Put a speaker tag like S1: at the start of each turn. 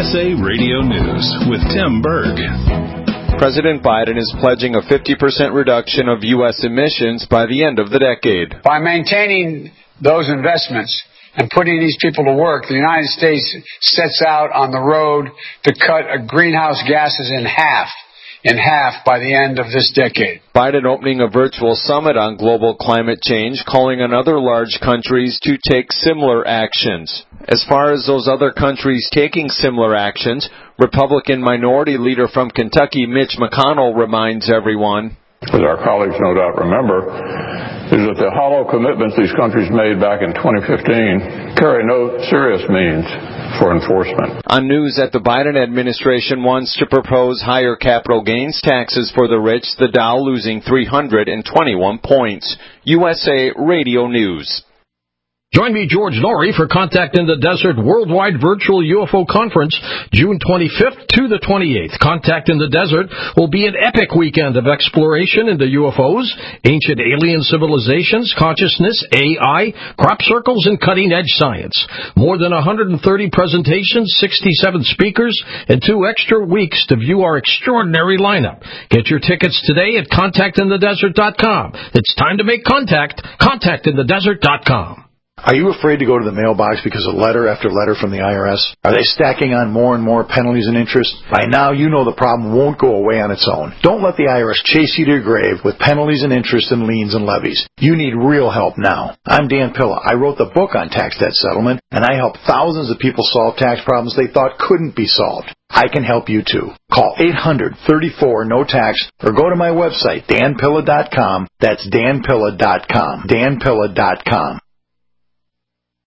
S1: USA Radio News with Tim Berg.
S2: President Biden is pledging a 50% reduction of U.S. emissions by the end of the decade.
S3: By maintaining those investments and putting these people to work, the United States sets out on the road to cut greenhouse gases in half by the end of this decade.
S2: Biden opening a virtual summit on global climate change, calling on other large countries to take similar actions. As far as those other countries taking similar actions, Republican Minority Leader from Kentucky, Mitch McConnell, reminds everyone,
S4: as our colleagues no doubt remember, is that the hollow commitments these countries made back in 2015 carry no serious means for enforcement.
S2: On news that the Biden administration wants to propose higher capital gains taxes for the rich, the Dow losing 321 points. USA Radio News.
S5: Join me, George Norrie, for Contact in the Desert Worldwide Virtual UFO Conference, June 25th to the 28th. Contact in the Desert will be an epic weekend of exploration into UFOs, ancient alien civilizations, consciousness, AI, crop circles, and cutting-edge science. More than 130 presentations, 67 speakers, and 2 extra weeks to view our extraordinary lineup. Get your tickets today at contactinthedesert.com. It's time to make contact. Contactinthedesert.com.
S6: Are you afraid to go to the mailbox because of letter after letter from the IRS? Are they stacking on more and more penalties and interest? By now, you know the problem won't go away on its own. Don't let the IRS chase you to your grave with penalties and interest and liens and levies. You need real help now. I'm Dan Pilla. I wrote the book on tax debt settlement, and I help thousands of people solve tax problems they thought couldn't be solved. I can help you too. Call 800-34-NO-TAX or go to my website, danpilla.com. That's danpilla.com. danpilla.com.